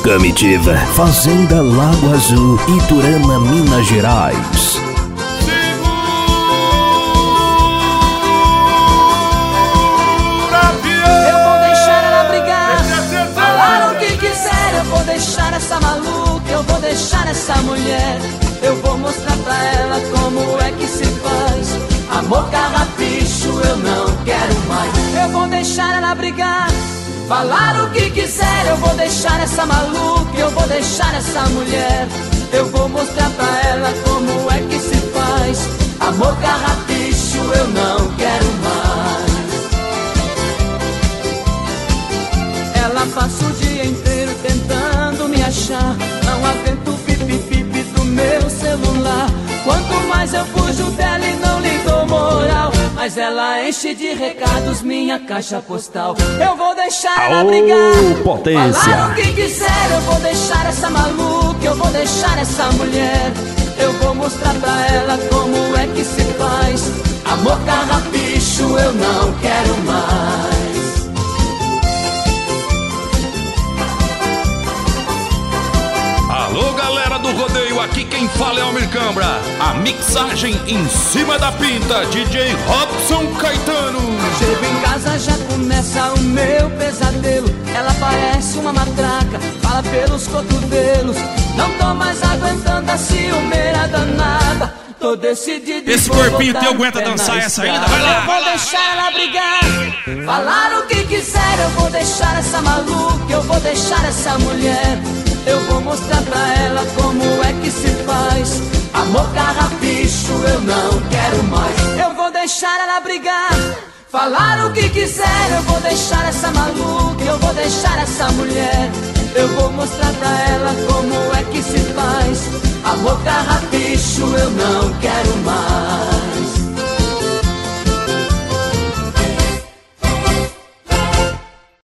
Comitiva Fazenda Lago Azul, Iturama, Minas Gerais. Eu vou deixar essa maluca, eu vou deixar essa mulher. Eu vou mostrar pra ela como é que se faz. Amor carrapicho, eu não quero mais. Eu vou deixar ela brigar, falar o que quiser. Eu vou deixar essa maluca, eu vou deixar essa mulher. Eu vou mostrar pra ela como é que se faz. Amor carrapicho, eu não quero mais. Ela passa o dia inteiro tentando me achar, não aguento o pipi-pipi do meu celular. Quanto mais eu fujo dela e não lhe dou moral, mas ela enche de recados minha caixa postal. Eu vou deixar ela brigar, potência, falar o que quiser. Eu vou deixar essa maluca, eu vou deixar essa mulher. Eu vou mostrar pra ela como é que se faz. Amor carrapicho, eu não quero mais. Alô, galera do rodeio, aqui quem fala é Almir Cambra. A mixagem em cima da pinta, DJ Robson Caetano. Chego em casa, já começa o meu pesadelo. Ela parece uma matraca, fala pelos cotovelos. Não tô mais aguentando a ciumeira danada. Tô decidido. Esse corpinho teu aguenta dançar essa ainda? Vai lá, eu vou deixar ela brigar, falar o que quiser. Eu vou deixar essa maluca, eu vou deixar essa mulher. Eu vou mostrar pra ela como é que se faz. Amor carrapicho, eu não quero mais. Eu vou deixar ela brigar, falar o que quiser. Eu vou deixar essa maluca, eu vou deixar essa mulher. Eu vou mostrar pra ela como é que se faz. Amor carrapicho.